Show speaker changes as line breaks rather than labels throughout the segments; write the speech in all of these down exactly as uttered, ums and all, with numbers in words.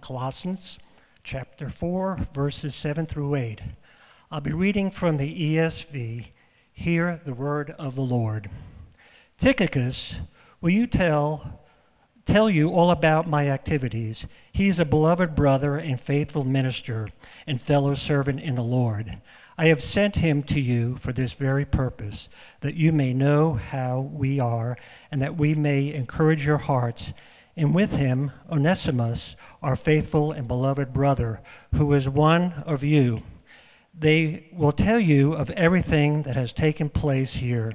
Colossians chapter four, verses seven through eight. I'll be reading from the E S V. Hear the word of the Lord. Tychicus, will you tell tell you all about my activities? He is a beloved brother and faithful minister and fellow servant in the Lord. I have sent him to you for this very purpose, that you may know how we are, and that we may encourage your hearts. And with him, Onesimus, our faithful and beloved brother, who is one of you. They will tell you of everything that has taken place here.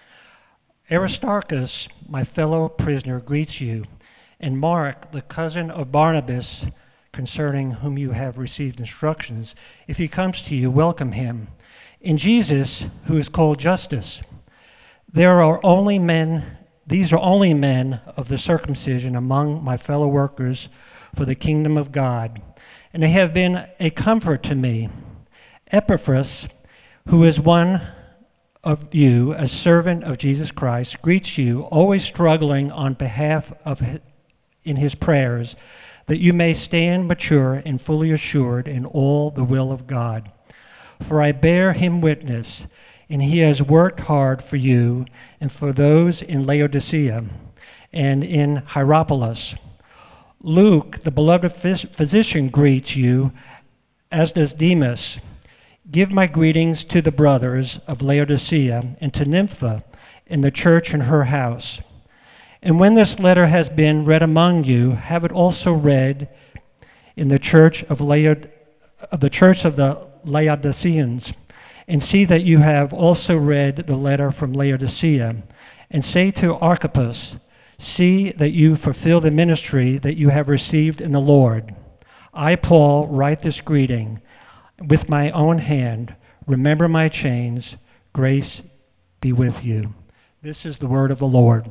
Aristarchus, my fellow prisoner, greets you, and Mark, the cousin of Barnabas, concerning whom you have received instructions. If he comes to you, welcome him. And Jesus, who is called Justus. There are only men, these are only men of the circumcision among my fellow workers for the kingdom of God, and they have been a comfort to me. Epaphras, who is one of you, a servant of Jesus Christ, greets you, always struggling on behalf of in his prayers, that you may stand mature and fully assured in all the will of God. For I bear him witness, and he has worked hard for you and for those in Laodicea and in Hierapolis. Luke, the beloved physician, greets you, as does Demas. Give my greetings to the brothers of Laodicea and to Nympha in the church in her house. And when this letter has been read among you, have it also read in the church of, Laod- of the church of the Laodiceans, and see that you have also read the letter from Laodicea, and say to Archippus, see that you fulfill the ministry that you have received in the Lord. I, Paul, write this greeting with my own hand. Remember my chains. Grace be with you. This is the word of the Lord.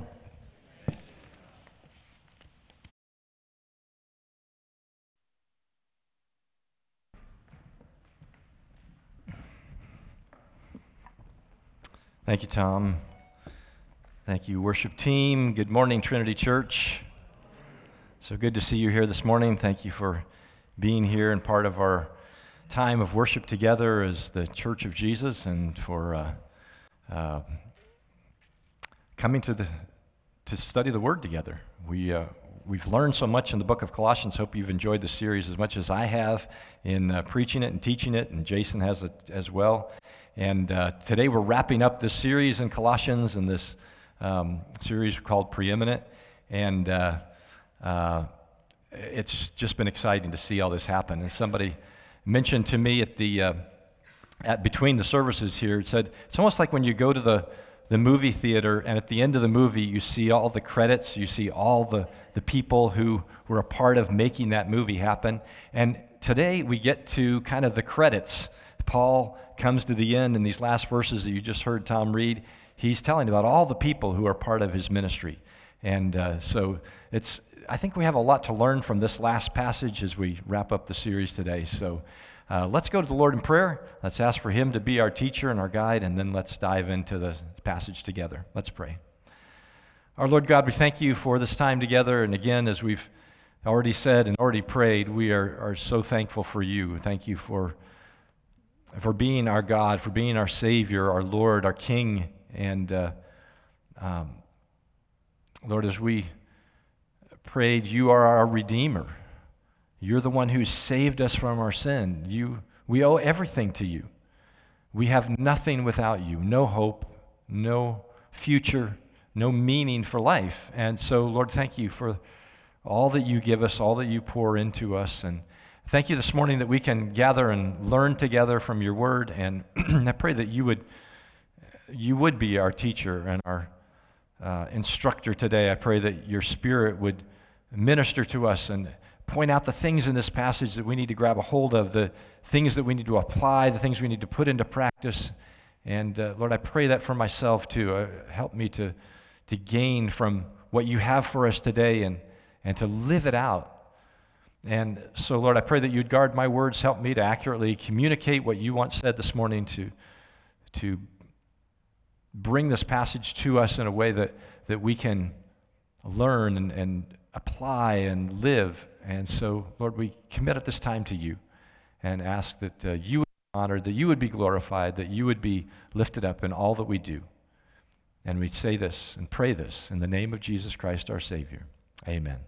Thank you, Tom. Thank you, worship team. Good morning, Trinity Church. So good to see you here this morning. Thank you for being here and part of our time of worship together as the Church of Jesus, and for uh, uh, coming to the to study the Word together. We uh, we've learned so much in the book of Colossians. Hope you've enjoyed the series as much as I have in uh, preaching it and teaching it, and Jason has it as well. And uh, today we're wrapping up this series in Colossians, and this um, series called Preeminent. And uh, uh, it's just been exciting to see all this happen. And somebody mentioned to me at the uh, at between the services here, it said it's almost like when you go to the the movie theater, and at the end of the movie you see all the credits, you see all the the people who were a part of making that movie happen. And today we get to kind of the credits. Paul comes to the end in these last verses that you just heard Tom read. He's telling about all the people who are part of his ministry. And uh, so it's, I think we have a lot to learn from this last passage as we wrap up the series today. So uh, let's go to the Lord in prayer. Let's ask for him to be our teacher and our guide, and then let's dive into the passage together. Let's pray. Our Lord God, we thank you for this time together. And again, as we've already said and already prayed, we are, are so thankful for you. Thank you for for being our God, for being our Savior, our Lord, our King. And uh, um, Lord, as we prayed, you are our Redeemer. You're the one who saved us from our sin. You, we owe everything to you. We have nothing without you, no hope, no future, no meaning for life. And so, Lord, thank you for all that you give us, all that you pour into us. And thank you this morning that we can gather and learn together from your word, and I pray that you would you would be our teacher and our uh, instructor today. I pray that your Spirit would minister to us and point out the things in this passage that we need to grab a hold of, the things that we need to apply, the things we need to put into practice. And uh, Lord, I pray that for myself too. Uh, help me to to gain from what you have for us today, and and to live it out. And so, Lord, I pray that you'd guard my words, help me to accurately communicate what you once said this morning, to, to bring this passage to us in a way that, that we can learn and, and apply and live. And so, Lord, we commit at this time to you and ask that uh, you would be honored, that you would be glorified, that you would be lifted up in all that we do. And we say this and pray this in the name of Jesus Christ, our Savior. Amen.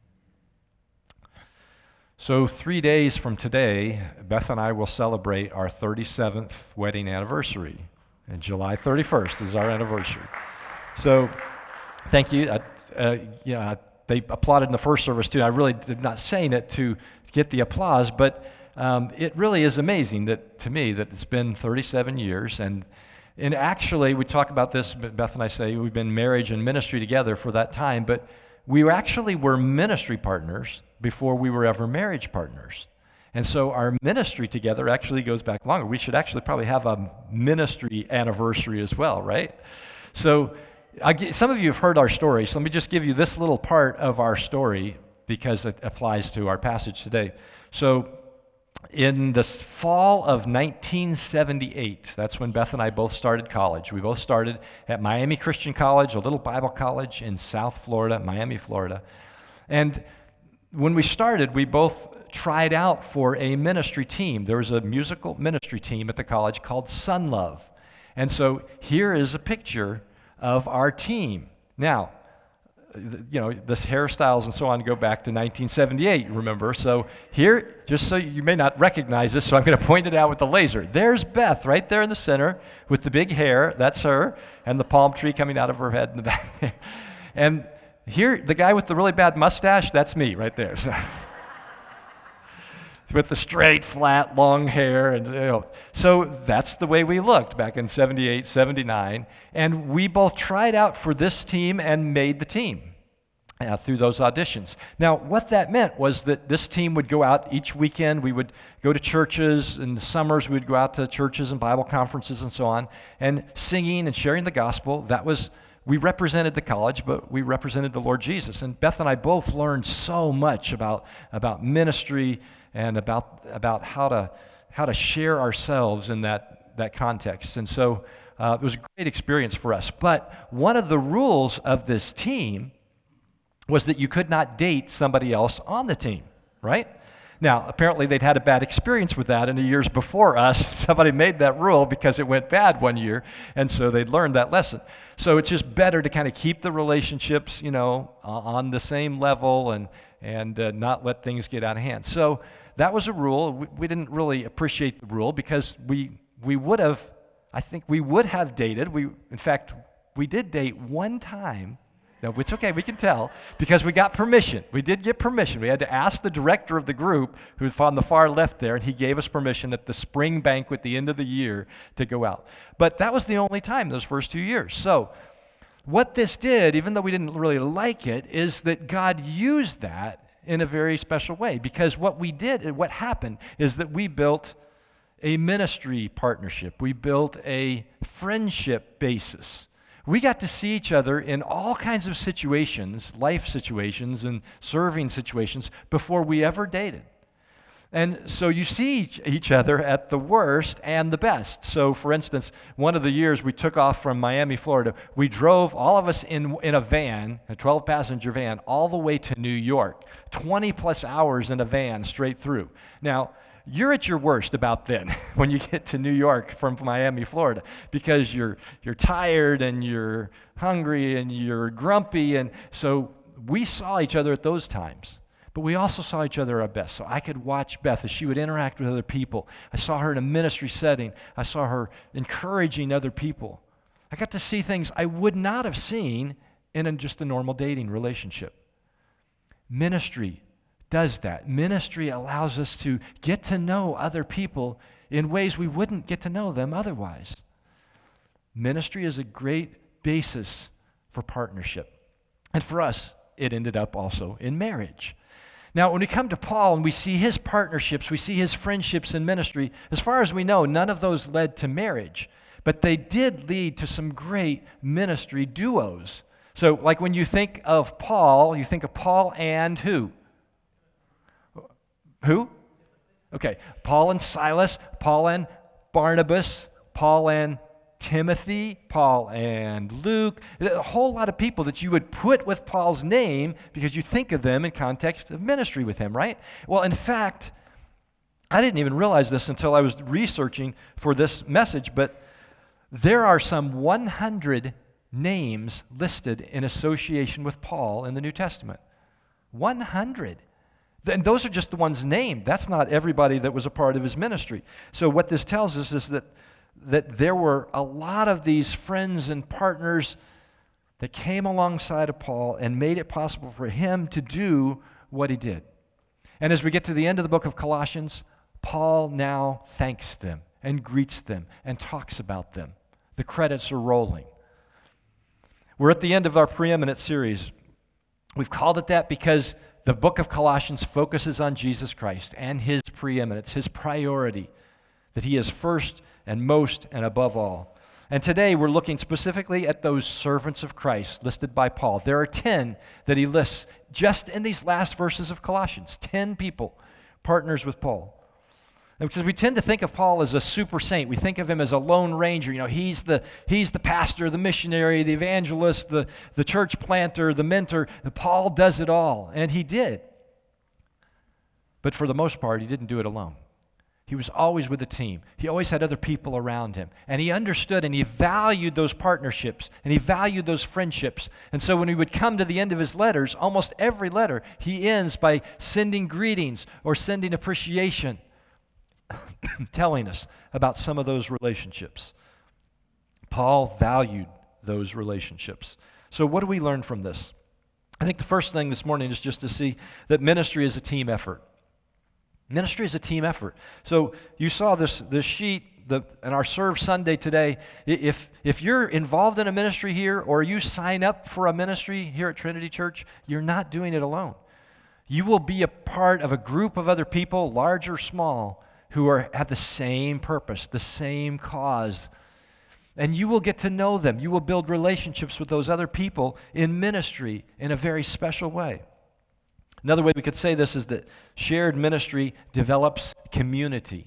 So three days from today, Beth and I will celebrate our thirty-seventh wedding anniversary. And July thirty-first is our anniversary. So thank you. Uh, uh, yeah, they applauded in the first service too. I really am not saying it to get the applause, but um, it really is amazing that to me that it's been thirty-seven years. And, and actually, we talk about this, Beth and I say we've been marriage and ministry together for that time, but we actually were ministry partners before we were ever marriage partners. And so our ministry together actually goes back longer. We should actually probably have a ministry anniversary as well, right? So I, some of you have heard our story, so let me just give you this little part of our story because it applies to our passage today. So in the fall of nineteen seventy-eight, that's when Beth and I both started college. We both started at Miami Christian College, a little Bible college in South Florida, Miami, Florida. And when we started, we both tried out for a ministry team. There was a musical ministry team at the college called Sun Love. And so here is a picture of our team. Now, you know, this hairstyles and so on go back to nineteen seventy-eight, remember? So here, just so you may not recognize this, so I'm going to point it out with the laser. There's Beth right there in the center with the big hair. That's her, and the palm tree coming out of her head in the back there. And here, the guy with the really bad mustache, that's me right there. So with the straight, flat, long hair. And you know. So that's the way we looked back in seventy-eight, seventy-nine. And we both tried out for this team and made the team uh, through those auditions. Now, what that meant was that this team would go out each weekend. We would go to churches. In the summers, we would go out to churches and Bible conferences and so on, and singing and sharing the gospel. That was, we represented the college, but we represented the Lord Jesus. And Beth and I both learned so much about, about ministry and about about how to how to share ourselves in that that context. And so uh, it was a great experience for us. But one of the rules of this team was that you could not date somebody else on the team, right? Now, apparently they'd had a bad experience with that in the years before us. Somebody made that rule because it went bad one year, and so they'd learned that lesson. So it's just better to kind of keep the relationships, you know, uh, on the same level and and uh, not let things get out of hand. So that was a rule. We, we didn't really appreciate the rule because we we would have, I think we would have dated. We, in fact, we did date one time. No, it's okay, we can tell, because we got permission. We did get permission. We had to ask the director of the group, who's on the far left there, and he gave us permission at the spring banquet at the end of the year to go out. But that was the only time, those first two years. So what this did, even though we didn't really like it, is that God used that in a very special way, because what we did, what happened, is that we built a ministry partnership. We built a friendship basis. We got to see each other in all kinds of situations, life situations and serving situations, before we ever dated. And so you see each, each other at the worst and the best. So for instance, one of the years we took off from Miami, Florida, we drove, all of us in, in a van, a twelve passenger van, all the way to New York, twenty plus hours in a van straight through. Now, you're at your worst about then when you get to New York from Miami, Florida, because you're you're tired and you're hungry and you're grumpy. And so we saw each other at those times. But we also saw each other at our best. So I could watch Beth as she would interact with other people. I saw her in a ministry setting. I saw her encouraging other people. I got to see things I would not have seen in a, just a normal dating relationship. Ministry does that. Ministry allows us to get to know other people in ways we wouldn't get to know them otherwise. Ministry is a great basis for partnership. And for us, it ended up also in marriage. Now, when we come to Paul and we see his partnerships, we see his friendships in ministry, as far as we know, none of those led to marriage, but they did lead to some great ministry duos. So, like when you think of Paul, you think of Paul and who? Who? Okay, Paul and Silas, Paul and Barnabas, Paul and Timothy, Paul and Luke, a whole lot of people that you would put with Paul's name because you think of them in context of ministry with him, right? Well, in fact, I didn't even realize this until I was researching for this message, but there are some one hundred names listed in association with Paul in the New Testament. one hundred. And those are just the ones named. That's not everybody that was a part of his ministry. So what this tells us is that that there were a lot of these friends and partners that came alongside of Paul and made it possible for him to do what he did. And as we get to the end of the book of Colossians, Paul now thanks them and greets them and talks about them. The credits are rolling. We're at the end of our preeminent series. We've called it that because the book of Colossians focuses on Jesus Christ and his preeminence, his priority, that he is first and most and above all. And today we're looking specifically at those servants of Christ listed by Paul. There are ten that he lists just in these last verses of Colossians. ten people, partners with Paul. And because we tend to think of Paul as a super saint. We think of him as a lone ranger. You know, he's the, he's the pastor, the missionary, the evangelist, the, the church planter, the mentor. And Paul does it all, and he did. But for the most part, he didn't do it alone. He was always with a team. He always had other people around him. And he understood and he valued those partnerships and he valued those friendships. And so when he would come to the end of his letters, almost every letter, he ends by sending greetings or sending appreciation, telling us about some of those relationships. Paul valued those relationships. So what do we learn from this? I think the first thing this morning is just to see that ministry is a team effort. Ministry is a team effort. So you saw this, this sheet the, in our Serve Sunday today. If, if you're involved in a ministry here or you sign up for a ministry here at Trinity Church, you're not doing it alone. You will be a part of a group of other people, large or small, who are have the same purpose, the same cause. And you will get to know them. You will build relationships with those other people in ministry in a very special way. Another way we could say this is that shared ministry develops community.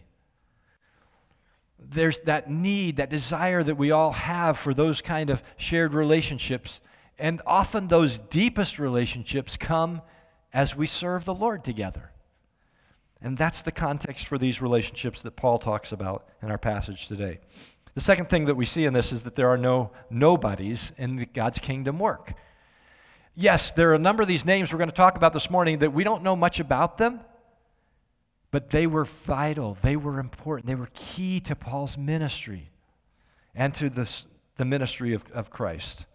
There's that need, that desire that we all have for those kind of shared relationships. And often those deepest relationships come as we serve the Lord together. And that's the context for these relationships that Paul talks about in our passage today. The second thing that we see in this is that there are no nobodies in the God's kingdom work. Yes, there are a number of these names we're going to talk about this morning that we don't know much about them, but they were vital, they were important, they were key to Paul's ministry and to the, the ministry of, of Christ.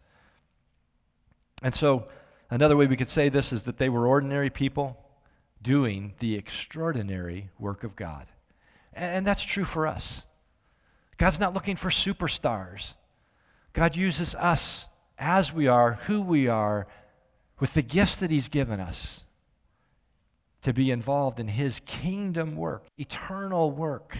And so another way we could say this is that they were ordinary people doing the extraordinary work of God. And that's true for us. God's not looking for superstars. God uses us as we are, who we are, with the gifts that he's given us to be involved in his kingdom work, eternal work.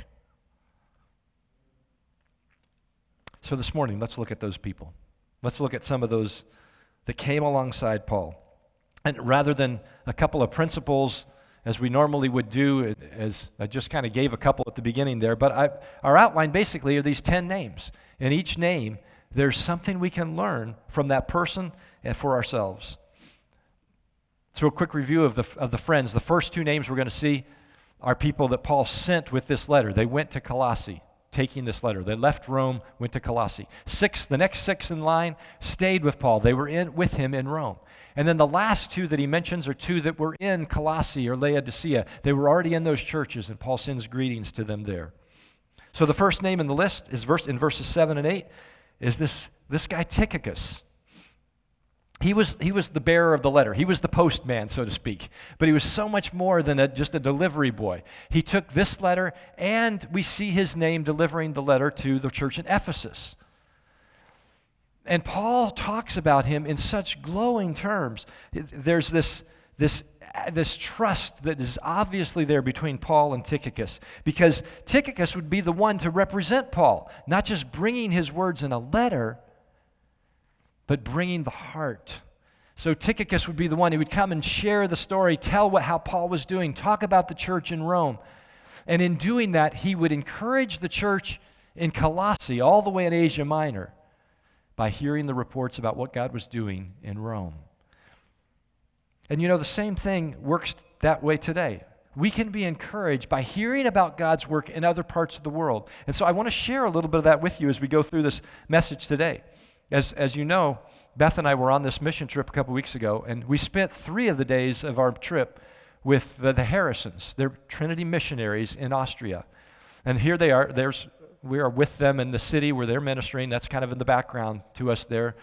So this morning, let's look at those people. Let's look at some of those that came alongside Paul. And rather than a couple of principles, as we normally would do, as I just kind of gave a couple at the beginning there, but I, our outline basically are these ten names. In each name, there's something we can learn from that person and for ourselves. So a quick review of the of the friends. The first two names we're going to see are people that Paul sent with this letter. They went to Colossae, taking this letter. They left Rome, went to Colossae. Six, the next six in line stayed with Paul. They were in with him in Rome. And then the last two that he mentions are two that were in Colossae or Laodicea. They were already in those churches, and Paul sends greetings to them there. So the first name in the list is verse in verses seven and eight is this, this guy Tychicus. He was, he was the bearer of the letter. He was the postman, so to speak. But he was so much more than a, just a delivery boy. He took this letter, and we see his name delivering the letter to the church in Ephesus. And Paul talks about him in such glowing terms. There's this, this, this trust that is obviously there between Paul and Tychicus, because Tychicus would be the one to represent Paul, not just bringing his words in a letter, but bringing the heart. So Tychicus would be the one who would come and share the story, tell what, how Paul was doing, talk about the church in Rome. And in doing that, he would encourage the church in Colossae, all the way in Asia Minor, by hearing the reports about what God was doing in Rome. And you know, the same thing works that way today. We can be encouraged by hearing about God's work in other parts of the world. And so I want to share a little bit of that with you as we go through this message today. As, as you know, Beth and I were on this mission trip a couple weeks ago, and we spent three of the days of our trip with the, the Harrisons. They're Trinity missionaries in Austria. And here they are. There's, we are with them in the city where they're ministering. That's kind of in the background to us there.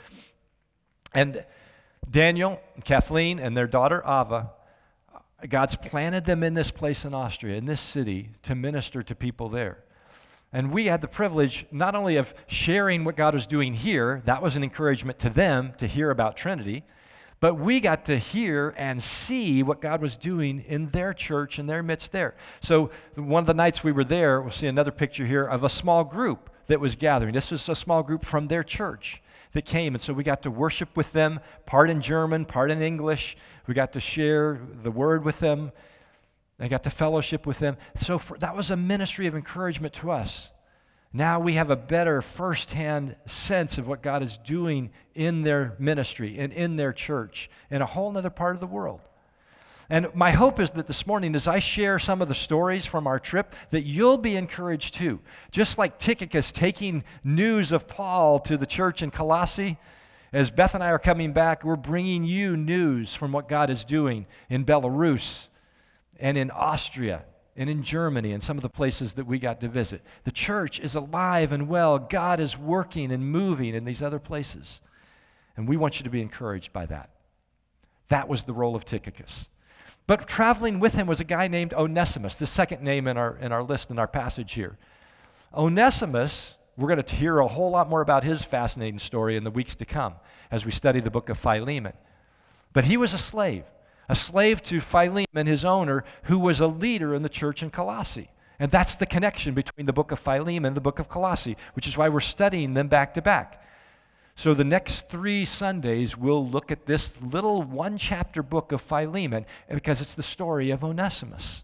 And Daniel, Kathleen, and their daughter Ava, God's planted them in this place in Austria, in this city, to minister to people there. And we had the privilege not only of sharing what God was doing here, that was an encouragement to them to hear about Trinity, but we got to hear and see what God was doing in their church, in their midst there. So one of the nights we were there, we'll see another picture here of a small group that was gathering. This was a small group from their church that came, and so we got to worship with them, part in German, part in English. We got to share the word with them. I got to fellowship with them. So for, that was a ministry of encouragement to us. Now we have a better firsthand sense of what God is doing in their ministry and in their church in a whole other part of the world. And my hope is that this morning, as I share some of the stories from our trip, that you'll be encouraged too. Just like Tychicus taking news of Paul to the church in Colossae, as Beth and I are coming back, we're bringing you news from what God is doing in Belarus and in Austria and in Germany and some of the places that we got to visit. The church is alive and well. God is working and moving in these other places. And we want you to be encouraged by that. That was the role of Tychicus. But traveling with him was a guy named Onesimus, the second name in our, in our list in our passage here. Onesimus, we're going to hear a whole lot more about his fascinating story in the weeks to come as we study the book of Philemon. But he was a slave. A slave to Philemon, his owner, who was a leader in the church in Colossae. And that's the connection between the book of Philemon and the book of Colossae, which is why we're studying them back to back. So the next three Sundays, we'll look at this little one-chapter book of Philemon because it's the story of Onesimus.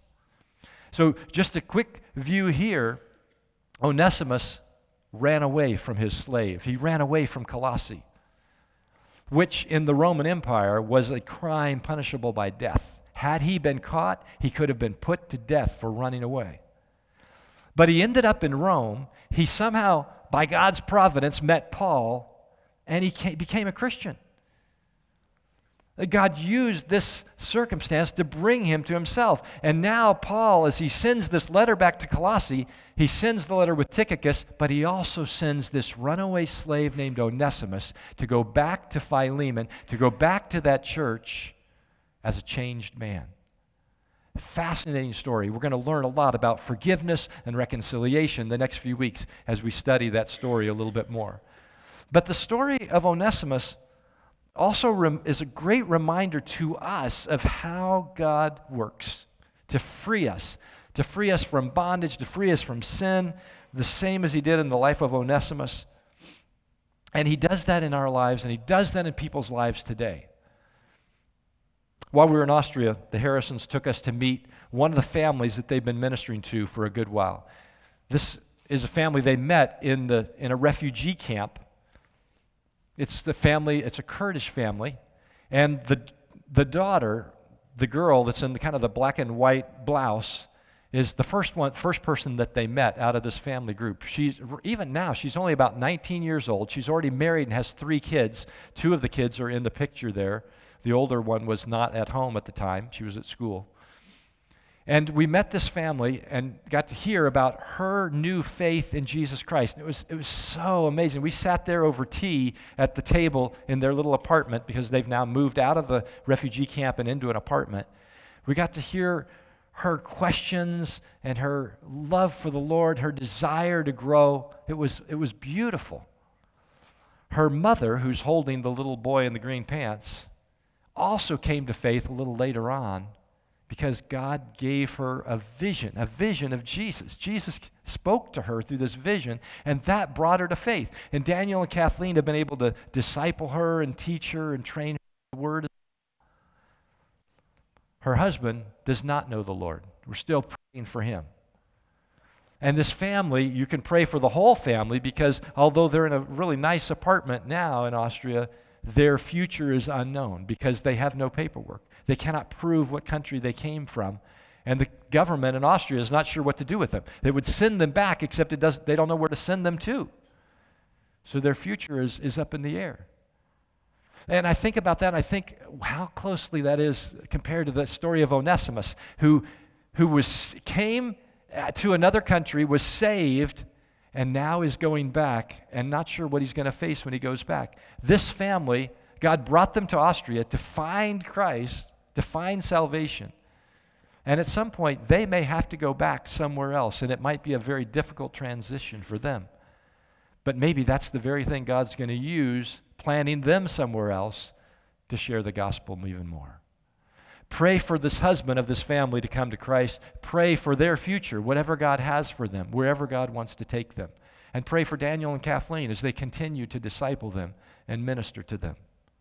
So just a quick view here, Onesimus ran away from his slave. He ran away from Colossae, which in the Roman Empire was a crime punishable by death. Had he been caught, he could have been put to death for running away. But he ended up in Rome. He somehow, by God's providence, met Paul, and he came, became a Christian. God used this circumstance to bring him to himself. And now Paul, as he sends this letter back to Colossae, he sends the letter with Tychicus, but he also sends this runaway slave named Onesimus to go back to Philemon, to go back to that church as a changed man. Fascinating story. We're going to learn a lot about forgiveness and reconciliation the next few weeks as we study that story a little bit more. But the story of Onesimus also rem- is a great reminder to us of how God works to free us, to free us from bondage, to free us from sin, the same as he did in the life of Onesimus. And he does that in our lives, and he does that in people's lives today. While we were in Austria, the Harrisons took us to meet one of the families that they've been ministering to for a good while. This is a family they met in the in a refugee camp. It's the family, it's a Kurdish family, and the the daughter, the girl that's in the kind of the black and white blouse, is the first one, first person that they met out of this family group. She's even now, she's only about nineteen years old. She's already married and has three kids. Two of the kids are in the picture there. The older one was not at home at the time. She was at school. And we met this family and got to hear about her new faith in Jesus Christ. And it was, it was so amazing. We sat there over tea at the table in their little apartment because they've now moved out of the refugee camp and into an apartment. We got to hear her questions and her love for the Lord, her desire to grow. It was, it was beautiful. Her mother, who's holding the little boy in the green pants, also came to faith a little later on, because God gave her a vision, a vision of Jesus. Jesus spoke to her through this vision, and that brought her to faith. And Daniel and Kathleen have been able to disciple her and teach her and train her in the Word. Her husband does not know the Lord. We're still praying for him. And this family, you can pray for the whole family because although they're in a really nice apartment now in Austria, their future is unknown because they have no paperwork. They cannot prove what country they came from. And the government in Austria is not sure what to do with them. They would send them back, except it does, they don't know where to send them to. So their future is, is up in the air. And I think about that, and I think how closely that is compared to the story of Onesimus, who, who was came to another country, was saved, and now is going back and not sure what he's going to face when he goes back. This family, God brought them to Austria to find Christ, to find salvation. And at some point, they may have to go back somewhere else, and it might be a very difficult transition for them. But maybe that's the very thing God's going to use, planting them somewhere else to share the gospel even more. Pray for this husband of this family to come to Christ. Pray for their future, whatever God has for them, wherever God wants to take them. And pray for Daniel and Kathleen as they continue to disciple them and minister to them.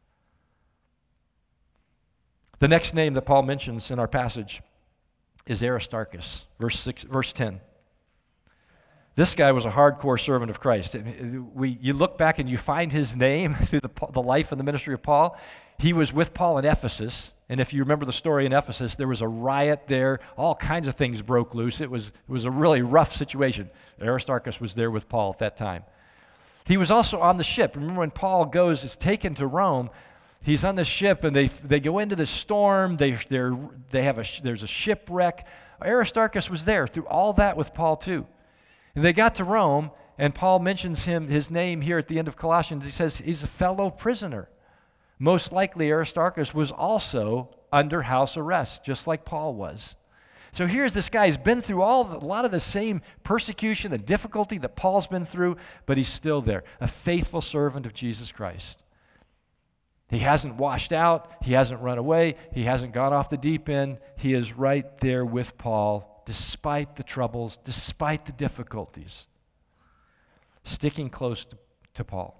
The next name that Paul mentions in our passage is Aristarchus, verse six, verse ten. This guy was a hardcore servant of Christ. We, you look back and you find his name through the, the life and the ministry of Paul. He was with Paul in Ephesus, and if you remember the story in Ephesus, there was a riot there. All kinds of things broke loose. It was, it was a really rough situation. Aristarchus was there with Paul at that time. He was also on the ship. Remember when Paul goes, is taken to Rome, he's on the ship, and they they go into the storm. They they're, they have a there's a shipwreck. Aristarchus was there through all that with Paul too. And they got to Rome, and Paul mentions him his name here at the end of Colossians. He says he's a fellow prisoner. Most likely Aristarchus was also under house arrest, just like Paul was. So here's this guy. He's been through all the, a lot of the same persecution and difficulty that Paul's been through, but he's still there, a faithful servant of Jesus Christ. He hasn't washed out. He hasn't run away. He hasn't gone off the deep end. He is right there with Paul, despite the troubles, despite the difficulties, sticking close to, to Paul.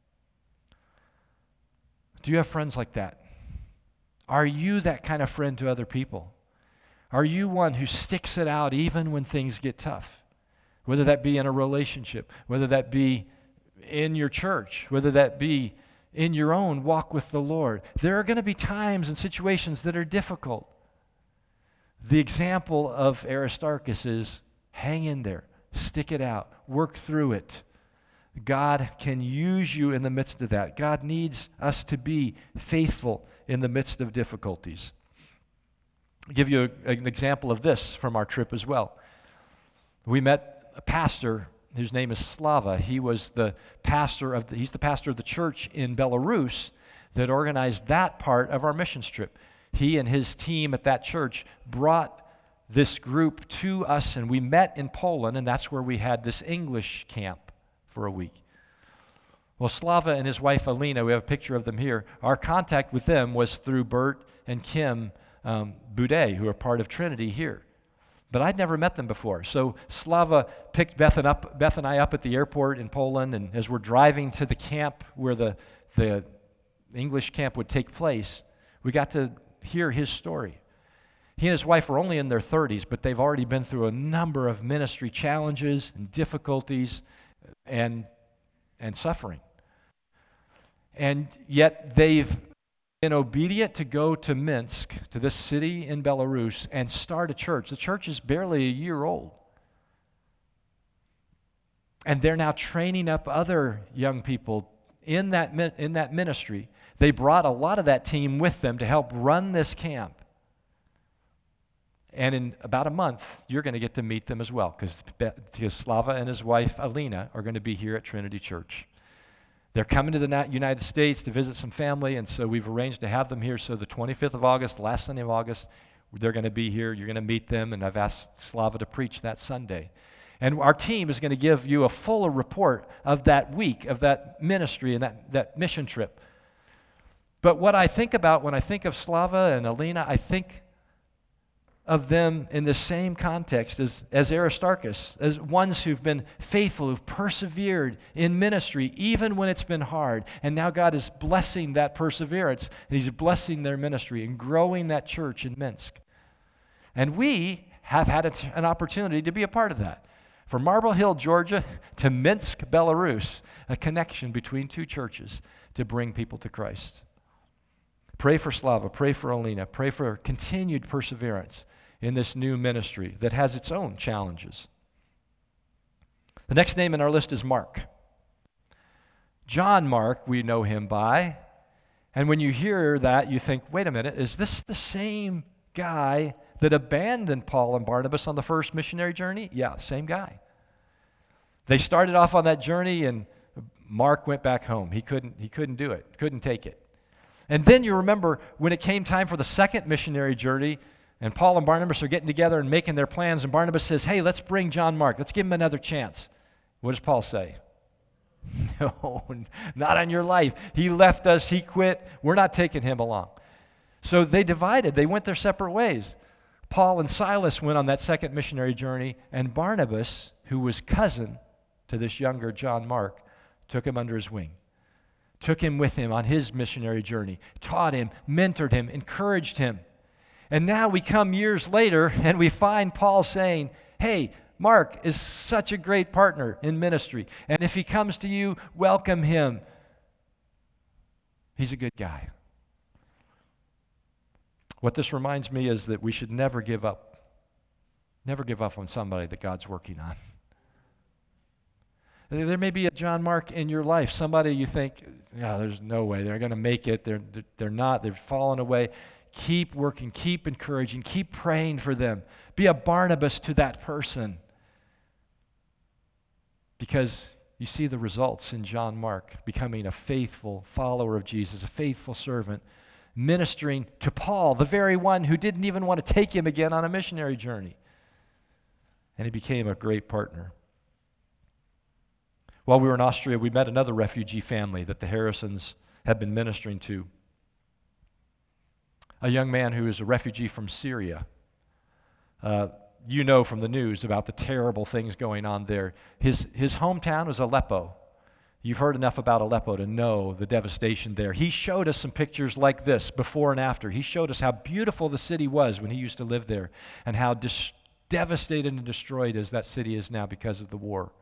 Do you have friends like that? Are you that kind of friend to other people? Are you one who sticks it out even when things get tough? Whether that be in a relationship, whether that be in your church, whether that be in your own walk with the Lord. There are going to be times and situations that are difficult. The example of Aristarchus is hang in there, stick it out, work through it. God can use you in the midst of that. God needs us to be faithful in the midst of difficulties. I'll give you a, an example of this from our trip as well. We met a pastor whose name is Slava. He was the pastor of the, he's the pastor of the church in Belarus that organized that part of our missions trip. He and his team at that church brought this group to us, and we met in Poland, and that's where we had this English camp for a week. Well, Slava and his wife Alina, we have a picture of them here. Our contact with them was through Bert and Kim um, Boudet, who are part of Trinity here. But I'd never met them before. So Slava picked Beth and, up, Beth and I up at the airport in Poland, and as we're driving to the camp where the, the English camp would take place, we got to hear his story. He and his wife are only in their thirties, but they've already been through a number of ministry challenges and difficulties and, and suffering. And yet they've been obedient to go to Minsk, to this city in Belarus, and start a church. The church is barely a year old. And they're now training up other young people in that, in that ministry. They brought a lot of that team with them to help run this camp. And in about a month, you're going to get to meet them as well, because Slava and his wife, Alina, are going to be here at Trinity Church. They're coming to the United States to visit some family, and so we've arranged to have them here. So the twenty-fifth of August, last Sunday of August, they're going to be here. You're going to meet them, and I've asked Slava to preach that Sunday. And our team is going to give you a fuller report of that week, of that ministry and that, that mission trip. But what I think about when I think of Slava and Alina, I think of them in the same context as, as Aristarchus, as ones who've been faithful, who've persevered in ministry, even when it's been hard. And now God is blessing that perseverance, and He's blessing their ministry and growing that church in Minsk. And we have had a, an opportunity to be a part of that. From Marble Hill, Georgia to Minsk, Belarus, a connection between two churches to bring people to Christ. Pray for Slava, pray for Alina, pray for continued perseverance in this new ministry that has its own challenges. The next name in our list is Mark. John Mark, we know him by. And when you hear that, you think, wait a minute, is this the same guy that abandoned Paul and Barnabas on the first missionary journey? Yeah, same guy. They started off on that journey, and Mark went back home. He couldn't, he couldn't do it, couldn't take it. And then you remember when it came time for the second missionary journey, and Paul and Barnabas are getting together and making their plans, and Barnabas says, hey, let's bring John Mark. Let's give him another chance. What does Paul say? No, not on your life. He left us. He quit. We're not taking him along. So they divided. They went their separate ways. Paul and Silas went on that second missionary journey, and Barnabas, who was cousin to this younger John Mark, took him under his wing. Took him with him on his missionary journey, taught him, mentored him, encouraged him. And now we come years later and we find Paul saying, hey, Mark is such a great partner in ministry. And if he comes to you, welcome him. He's a good guy. What this reminds me is that we should never give up. Never give up on somebody that God's working on. There may be a John Mark in your life, somebody you think, yeah, there's no way, they're going to make it, they're, they're not, they've fallen away. Keep working, keep encouraging, keep praying for them. Be a Barnabas to that person. Because you see the results in John Mark becoming a faithful follower of Jesus, a faithful servant, ministering to Paul, the very one who didn't even want to take him again on a missionary journey. And he became a great partner. While we were in Austria, we met another refugee family that the Harrisons had been ministering to. A young man who is a refugee from Syria. Uh, you know from the news about the terrible things going on there. His, his hometown was Aleppo. You've heard enough about Aleppo to know the devastation there. He showed us some pictures like this, before and after. He showed us how beautiful the city was when he used to live there and how dis- devastated and destroyed as that city is now because of the war.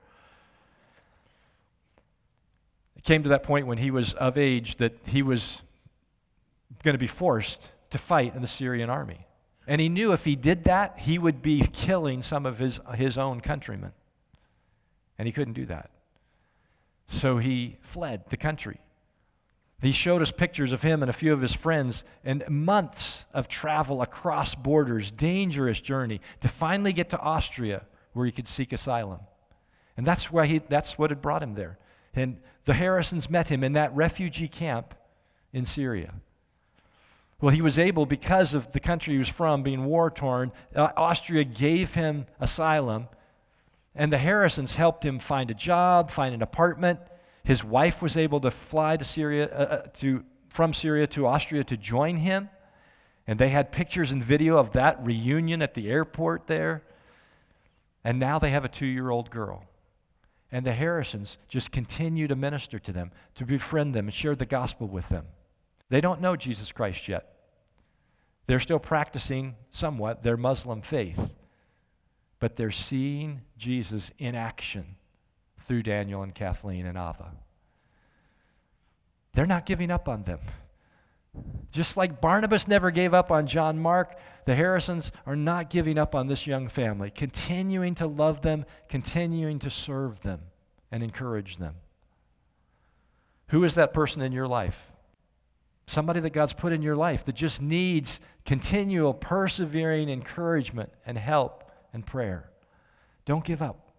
It came to that point when he was of age that he was going to be forced to fight in the Syrian army. And he knew if he did that, he would be killing some of his, his own countrymen. And he couldn't do that. So he fled the country. He showed us pictures of him and a few of his friends and months of travel across borders, dangerous journey, to finally get to Austria where he could seek asylum. And that's why he, that's what had brought him there. And the Harrisons met him in that refugee camp in Syria. Well, he was able, because of the country he was from being war-torn, uh, Austria gave him asylum, and the Harrisons helped him find a job, find an apartment. His wife was able to fly to Syria, uh, to from Syria to Austria to join him, and they had pictures and video of that reunion at the airport there. And now they have a two-year-old girl. And the Harrisons just continue to minister to them, to befriend them and share the gospel with them. They don't know Jesus Christ yet. They're still practicing somewhat their Muslim faith, but they're seeing Jesus in action through Daniel and Kathleen and Ava. They're not giving up on them. Just like Barnabas never gave up on John Mark, the Harrisons are not giving up on this young family, continuing to love them, continuing to serve them and encourage them. Who is that person in your life? Somebody that God's put in your life that just needs continual, persevering encouragement and help and prayer. Don't give up.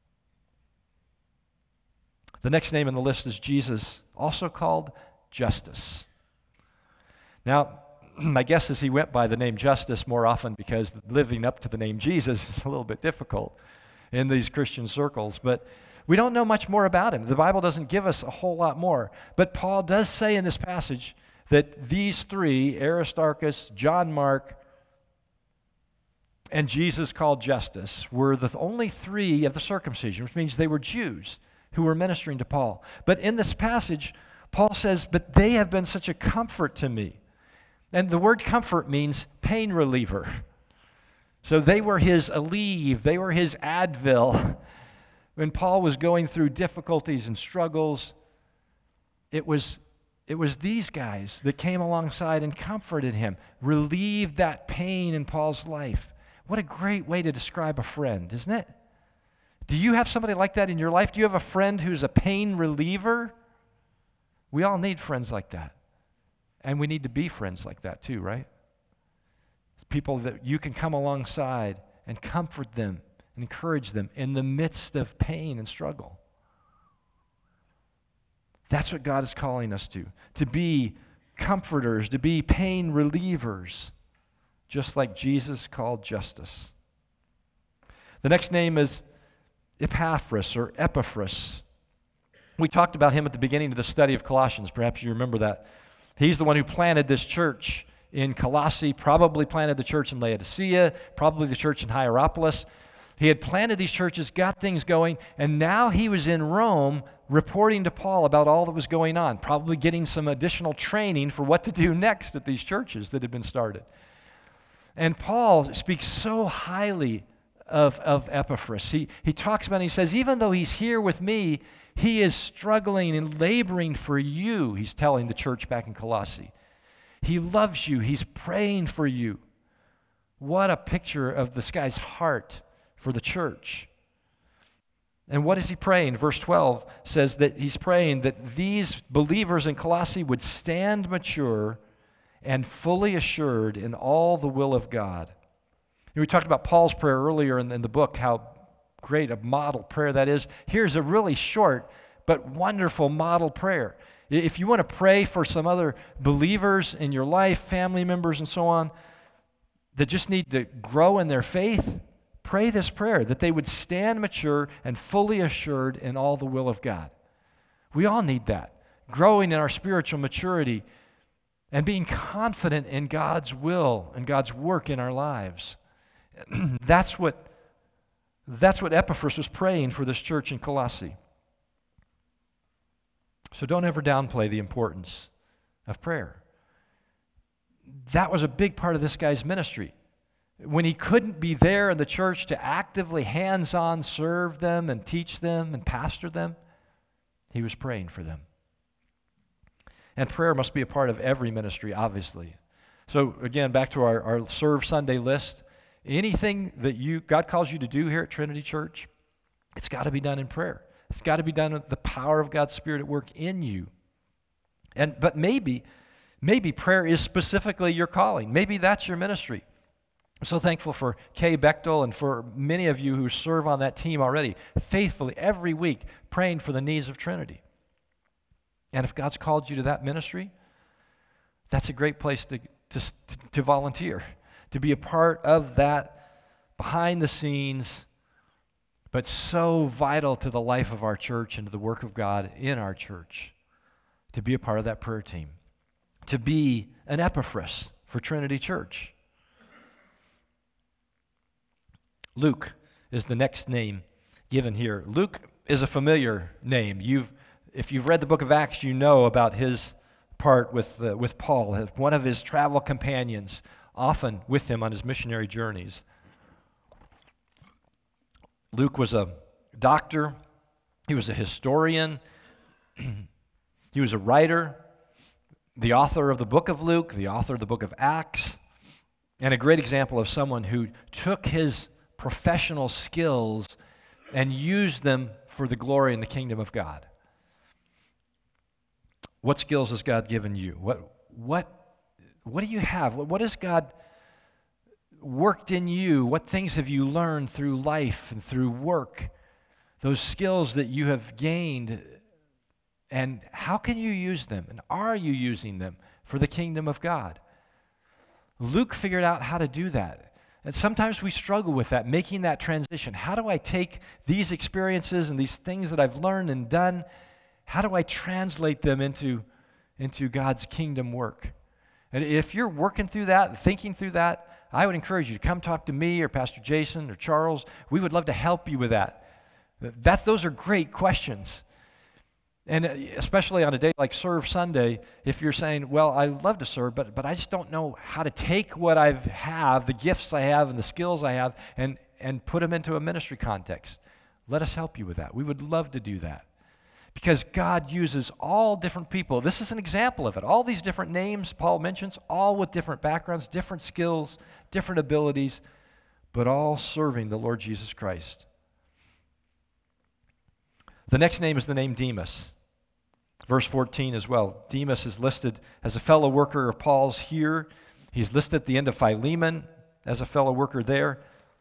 The next name on the list is Jesus, also called Justus. Now, my guess is he went by the name Justus more often because living up to the name Jesus is a little bit difficult in these Christian circles, but we don't know much more about him. The Bible doesn't give us a whole lot more, but Paul does say in this passage that these three, Aristarchus, John Mark, and Jesus called Justus, were the only three of the circumcision, which means they were Jews who were ministering to Paul. But in this passage, Paul says, but they have been such a comfort to me. And the word comfort means pain reliever. So they were his Aleve, they were his Advil, when Paul was going through difficulties and struggles, it was, it was these guys that came alongside and comforted him, relieved that pain in Paul's life. What a great way to describe a friend, isn't it? Do you have somebody like that in your life? Do you have a friend who's a pain reliever? We all need friends like that. And we need to be friends like that too, right? It's people that you can come alongside and comfort them and encourage them in the midst of pain and struggle. That's what God is calling us to, to be comforters, to be pain relievers, just like Jesus called Justus. The next name is Epaphras or Epaphras. We talked about him at the beginning of the study of Colossians. Perhaps you remember that. He's the one who planted this church in Colossae, probably planted the church in Laodicea, probably the church in Hierapolis. He had planted these churches, got things going, and now he was in Rome reporting to Paul about all that was going on, probably getting some additional training for what to do next at these churches that had been started. And Paul speaks so highly of, of Epaphras. He, he talks about it, he says, even though he's here with me, he is struggling and laboring for you, he's telling the church back in Colossae. He loves you. He's praying for you. What a picture of this guy's heart for the church. And what is he praying? Verse twelve says that he's praying that these believers in Colossae would stand mature and fully assured in all the will of God. And we talked about Paul's prayer earlier in, in the book, how great a model prayer that is. Here's a really short but wonderful model prayer. If you want to pray for some other believers in your life, family members and so on, that just need to grow in their faith, pray this prayer, that they would stand mature and fully assured in all the will of God. We all need that, growing in our spiritual maturity and being confident in God's will and God's work in our lives. That's what, that's what Epaphras was praying for this church in Colossae. So don't ever downplay the importance of prayer. That was a big part of this guy's ministry. When he couldn't be there in the church to actively hands-on serve them and teach them and pastor them, he was praying for them. And prayer must be a part of every ministry, obviously. So again, back to our, our Serve Sunday list. Anything that you God calls you to do here at Trinity Church, it's got to be done in prayer. It's got to be done with the power of God's Spirit at work in you. And but maybe, maybe prayer is specifically your calling. Maybe that's your ministry. I'm so thankful for Kay Bechtel and for many of you who serve on that team already, faithfully every week praying for the needs of Trinity. And if God's called you to that ministry, that's a great place to, to, to volunteer, to be a part of that behind the scenes, but so vital to the life of our church and to the work of God in our church, to be a part of that prayer team, to be an Epaphras for Trinity Church. Luke is the next name given here. Luke is a familiar name. You've, if you've read the book of Acts, you know about his part with, uh, with Paul, one of his travel companions, often with him on his missionary journeys. Luke was a doctor. He was a historian. He was a writer, the author of the book of Luke, the author of the book of Acts, and a great example of someone who took his professional skills and used them for the glory and the kingdom of God. What skills has God given you? What, what, what do you have? What, what has God worked in you? What things have you learned through life and through work? Those skills that you have gained, and how can you use them? And are you using them for the kingdom of God? Luke figured out how to do that. And sometimes we struggle with that, making that transition. How do I take these experiences and these things that I've learned and done, how do I translate them into, into God's kingdom work? And if you're working through that, thinking through that, I would encourage you to come talk to me or Pastor Jason or Charles. We would love to help you with that. That's, those are great questions. And especially on a day like Serve Sunday, if you're saying, well, I love to serve, but, but I just don't know how to take what I have, the gifts I have and the skills I have, and, and put them into a ministry context. let us help you with that. We would love to do that. Because God uses all different people. This is an example of it. All these different names Paul mentions, all with different backgrounds, different skills, different abilities, but all serving the Lord Jesus Christ. The next name is the name Demas. Verse fourteen as well. Demas is listed as a fellow worker of Paul's here. He's listed at the end of Philemon as a fellow worker there.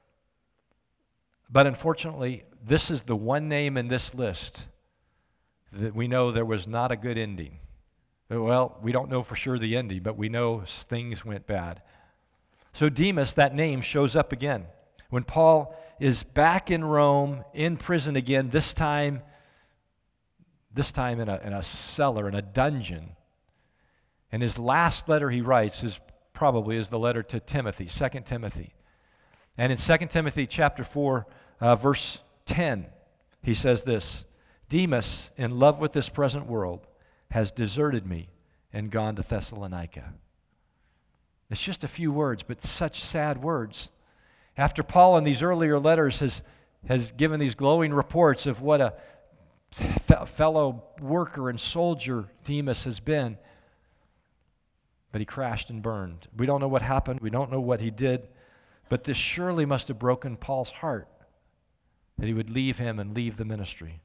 But unfortunately, this is the one name in this list that we know there was not a good ending. Well, we don't know for sure the ending, but we know things went bad. So Demas, that name, shows up again. When Paul is back in Rome, in prison again, this time, this time in a, in a cellar, in a dungeon. And his last letter he writes is probably is the letter to Timothy, Second Timothy. And in Second Timothy chapter four, uh, verse ten, he says this, Demas, in love with this present world, has deserted me and gone to Thessalonica. It's just a few words, but such sad words. After Paul in these earlier letters has, has given these glowing reports of what a fe- fellow worker and soldier Demas has been, but he crashed and burned. We don't know what happened. We don't know what he did, but this surely must have broken Paul's heart that he would leave him and leave the ministry.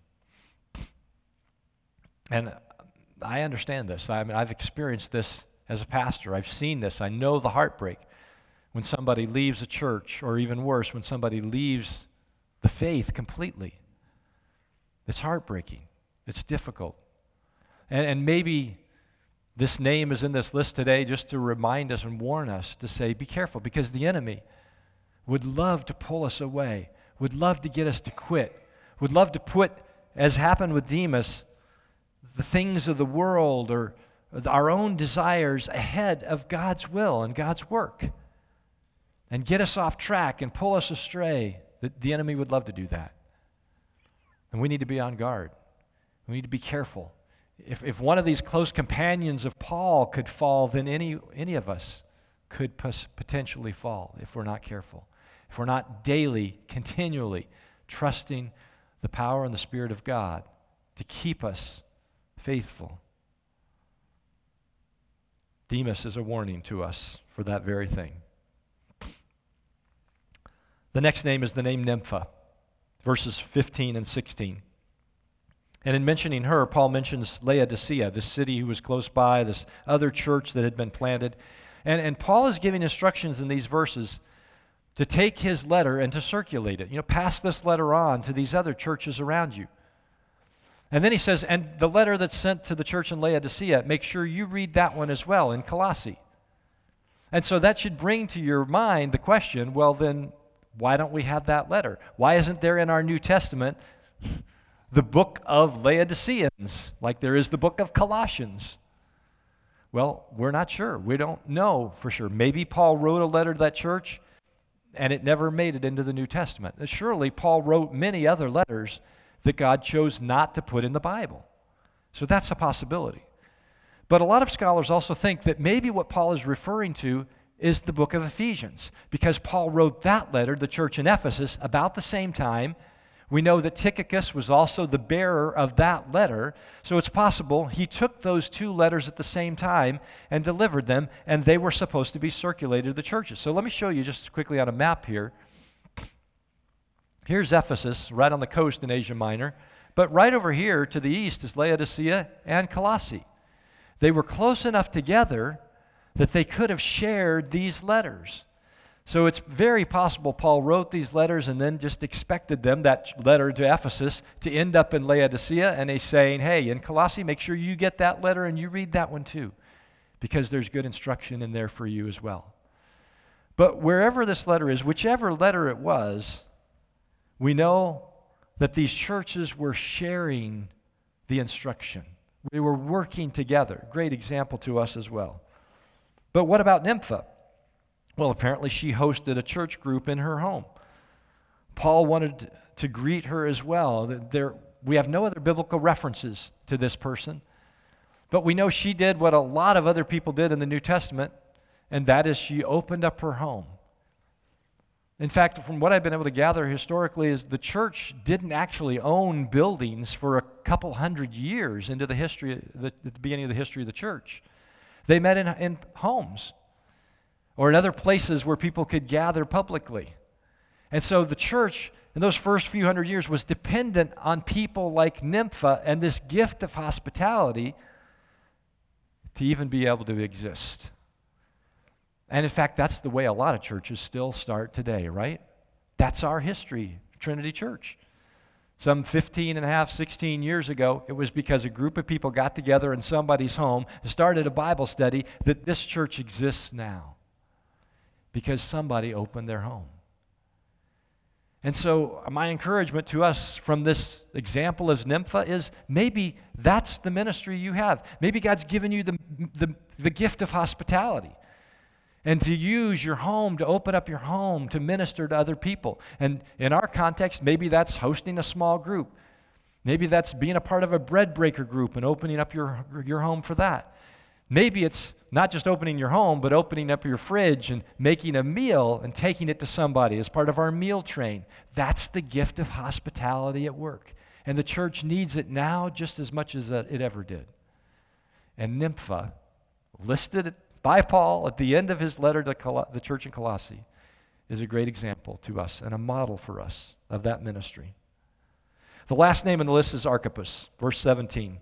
And I understand this. I mean, I've experienced this as a pastor. I've seen this. I know the heartbreak when somebody leaves a church, or even worse, when somebody leaves the faith completely. It's heartbreaking. It's difficult. And, and maybe this name is in this list today just to remind us and warn us to say, be careful, because the enemy would love to pull us away, would love to get us to quit, would love to put, as happened with Demas, the things of the world or our own desires ahead of God's will and God's work, and get us off track and pull us astray. The, the enemy would love to do that. And we need to be on guard. We need to be careful. If, if one of these close companions of Paul could fall, then any, any of us could pos- potentially fall if we're not careful. If we're not daily, continually trusting the power and the Spirit of God to keep us faithful. Demas is a warning to us for that very thing. The next name is the name Nympha, verses fifteen and sixteen. And in mentioning her, Paul mentions Laodicea, this city who was close by, this other church that had been planted. And, and Paul is giving instructions in these verses to take his letter and to circulate it. You know, pass this letter on to these other churches around you. And then he says, and the letter that's sent to the church in Laodicea, make sure you read that one as well in Colossae. And so that should bring to your mind the question, well then, why don't we have that letter? Why isn't there in our New Testament the book of Laodiceans, like there is the book of Colossians? Well, we're not sure. We don't know for sure. Maybe Paul wrote a letter to that church, and it never made it into the New Testament. Surely Paul wrote many other letters that God chose not to put in the Bible. So that's a possibility. But a lot of scholars also think that maybe what Paul is referring to is the book of Ephesians, because Paul wrote that letter to the church in Ephesus about the same time. We know that Tychicus was also the bearer of that letter, so it's possible he took those two letters at the same time and delivered them, and they were supposed to be circulated to the churches. So let me show you just quickly on a map here. Here's Ephesus, right on the coast in Asia Minor, but right over here to the east is Laodicea and Colossae. They were close enough together that they could have shared these letters. So it's very possible Paul wrote these letters and then just expected them, that letter to Ephesus, to end up in Laodicea, and he's saying, hey, in Colossae, make sure you get that letter and you read that one too, because there's good instruction in there for you as well. But wherever this letter is, whichever letter it was, we know that these churches were sharing the instruction. They were working together. Great example to us as well. But what about Nympha? Well, apparently she hosted a church group in her home. Paul wanted to greet her as well. There, we have no other biblical references to this person, but we know she did what a lot of other people did in the New Testament, and that is she opened up her home. In fact, from what I've been able to gather historically is the church didn't actually own buildings for a couple hundred years into the history, the, at the beginning of the history of the church. They met in, in homes or in other places where people could gather publicly. And so the church in those first few hundred years was dependent on people like Nympha and this gift of hospitality to even be able to exist. And in fact, that's the way a lot of churches still start today, right? That's our history, Trinity Church. Some fifteen and a half, sixteen years ago, it was because a group of people got together in somebody's home and started a Bible study that this church exists now. Because somebody opened their home. And so my encouragement to us from this example of Nympha is maybe that's the ministry you have. Maybe God's given you the, the, the gift of hospitality. And to use your home, to open up your home, to minister to other people. And in our context, maybe that's hosting a small group. Maybe that's being a part of a bread breaker group and opening up your, your home for that. Maybe it's not just opening your home, but opening up your fridge and making a meal and taking it to somebody as part of our meal train. That's the gift of hospitality at work. And the church needs it now just as much as it ever did. And Nympha, listed by Paul at the end of his letter to Col- the church in Colossae, is a great example to us and a model for us of that ministry. The last name on the list is Archippus, verse seventeen.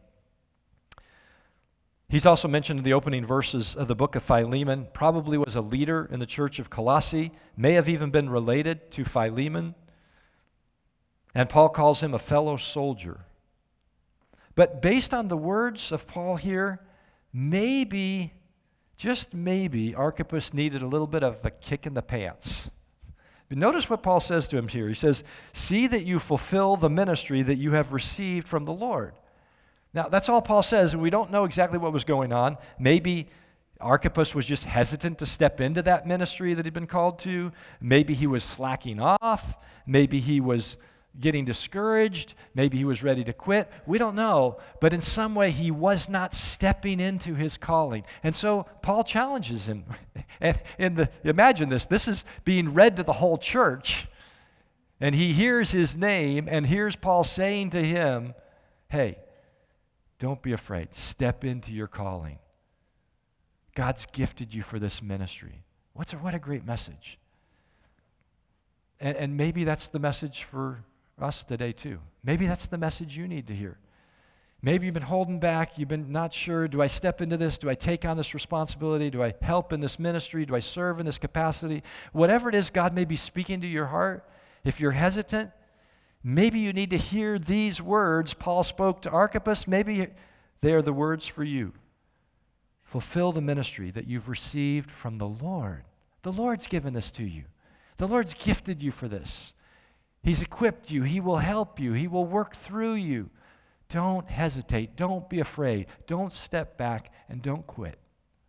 He's also mentioned in the opening verses of the book of Philemon, probably was a leader in the church of Colossae, may have even been related to Philemon, and Paul calls him a fellow soldier. But based on the words of Paul here, maybe, just maybe, Archippus needed a little bit of a kick in the pants. But notice what Paul says to him here. He says, "See that you fulfill the ministry that you have received from the Lord." Now, that's all Paul says, and we don't know exactly what was going on. Maybe Archippus was just hesitant to step into that ministry that he'd been called to. Maybe he was slacking off. Maybe he was getting discouraged. Maybe he was ready to quit. We don't know. But in some way, he was not stepping into his calling. And so Paul challenges him. And in the, imagine this. This is being read to the whole church. And he hears his name and hears Paul saying to him, hey, don't be afraid. Step into your calling. God's gifted you for this ministry. What's a, what a great message. And, and maybe that's the message for us today too. Maybe that's the message you need to hear. Maybe you've been holding back. You've been not sure. Do I step into this? Do I take on this responsibility? Do I help in this ministry? Do I serve in this capacity? Whatever it is God may be speaking to your heart, if you're hesitant, maybe you need to hear these words Paul spoke to Archippus. Maybe they are the words for you. Fulfill the ministry that you've received from the Lord. The Lord's given this to you. The Lord's gifted you for this. He's equipped you. He will help you. He will work through you. Don't hesitate. Don't be afraid. Don't step back and don't quit.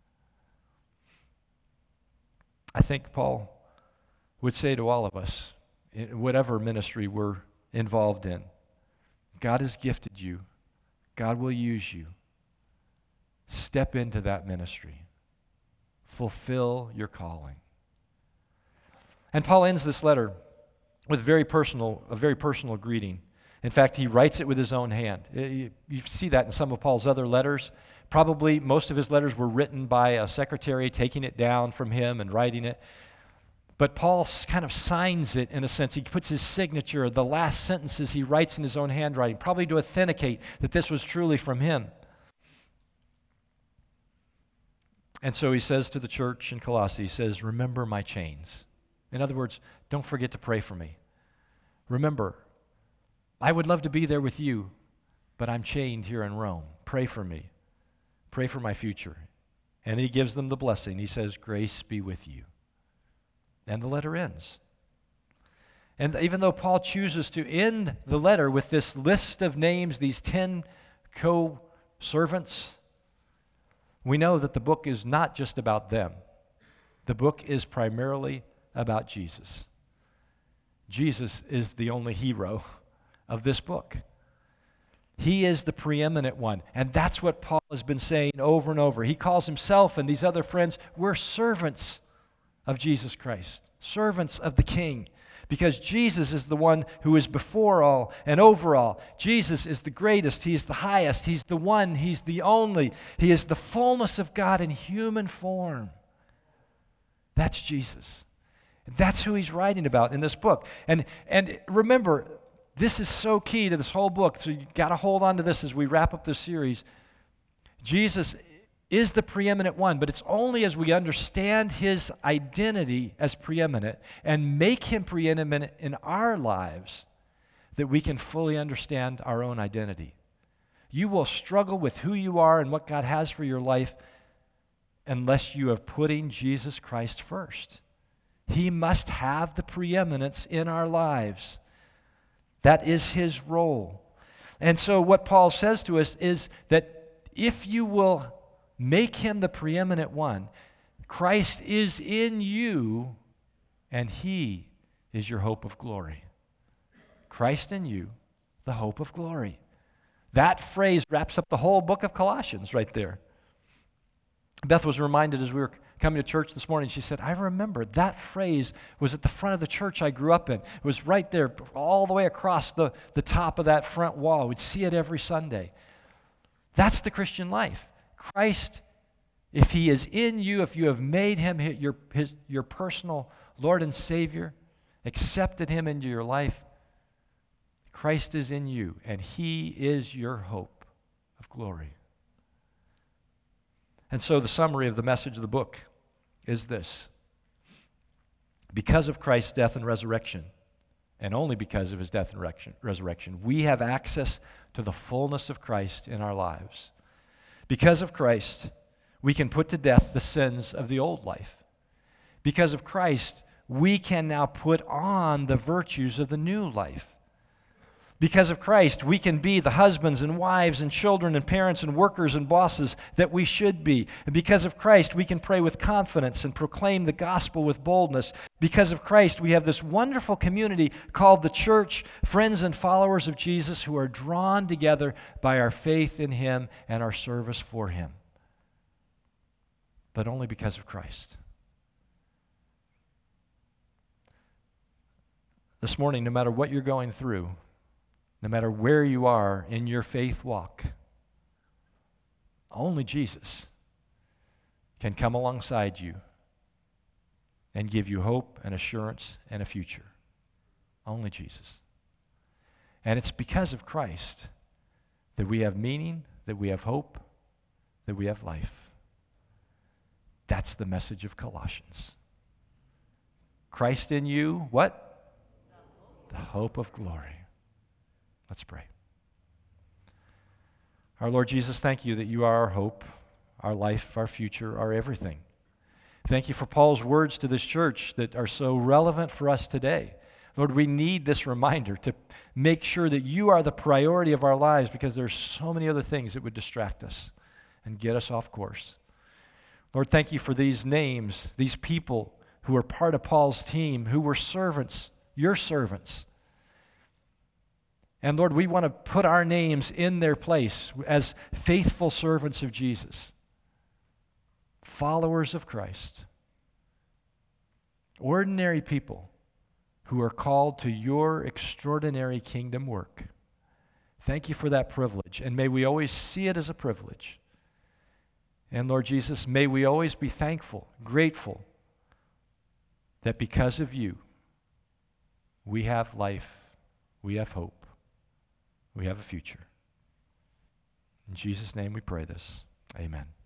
I think Paul would say to all of us, in whatever ministry we're involved in, God has gifted you. God will use you. Step into that ministry. Fulfill your calling. And Paul ends this letter with very personal, a very personal greeting. In fact, he writes it with his own hand. You see that in some of Paul's other letters. Probably most of his letters were written by a secretary, taking it down from him and writing it. But Paul kind of signs it in a sense. He puts his signature, the last sentences he writes in his own handwriting, probably to authenticate that this was truly from him. And so he says to the church in Colossae, he says, remember my chains. In other words, don't forget to pray for me. Remember, I would love to be there with you, but I'm chained here in Rome. Pray for me. Pray for my future. And he gives them the blessing. He says, grace be with you. And the letter ends. And even though Paul chooses to end the letter with this list of names, these ten co-servants, we know that the book is not just about them. The book is primarily about Jesus. Jesus is the only hero of this book. He is the preeminent one. And that's what Paul has been saying over and over. He calls himself and these other friends, we're servants
of Jesus Christ, servants of the King, because Jesus is the one who is before all and over all. Jesus is the greatest. He's the highest. He's the one. He's the only. He is the fullness of God in human form. That's Jesus. That's who he's writing about in this book. And, and remember, this is so key to this whole book, so you've got to hold on to this as we wrap up this series. Jesus is the preeminent one, but it's only as we understand his identity as preeminent and make him preeminent in our lives that we can fully understand our own identity. You will struggle with who you are and what God has for your life unless you are putting Jesus Christ first. He must have the preeminence in our lives. That is his role. And so what Paul says to us is that if you will make him the preeminent one, Christ is in you, and he is your hope of glory. Christ in you, the hope of glory. That phrase wraps up the whole book of Colossians right there. Beth was reminded as we were coming to church this morning, she said, I remember that phrase was at the front of the church I grew up in. It was right there all the way across the, the top of that front wall. We'd see it every Sunday. That's the Christian life. Christ, if he is in you, if you have made him your, his, your personal Lord and Savior, accepted him into your life, Christ is in you, and he is your hope of glory. And so the summary of the message of the book is this. Because of Christ's death and resurrection, and only because of his death and resurrection, we have access to the fullness of Christ in our lives. Because of Christ, we can put to death the sins of the old life. Because of Christ, we can now put on the virtues of the new life. Because of Christ, we can be the husbands and wives and children and parents and workers and bosses that we should be. And because of Christ, we can pray with confidence and proclaim the gospel with boldness. Because of Christ, we have this wonderful community called the church, friends and followers of Jesus who are drawn together by our faith in him and our service for him. But only because of Christ. This morning, no matter what you're going through, no matter where you are in your faith walk, only Jesus can come alongside you and give you hope and assurance and a future. Only Jesus. And it's because of Christ that we have meaning, that we have hope, that we have life. That's the message of Colossians. Christ in you, what? The hope of glory. Let's pray. Our Lord Jesus, thank you that you are our hope, our life, our future, our everything. Thank you for Paul's words to this church that are so relevant for us today. Lord, we need this reminder to make sure that you are the priority of our lives because there's so many other things that would distract us and get us off course. Lord, thank you for these names, these people who are part of Paul's team, who were servants, your servants. And Lord, we want to put our names in their place as faithful servants of Jesus, followers of Christ, ordinary people who are called to your extraordinary kingdom work. Thank you for that privilege, and may we always see it as a privilege. And Lord Jesus, may we always be thankful, grateful, that because of you, we have life, we have hope. We have a future. In Jesus' name we pray this. Amen.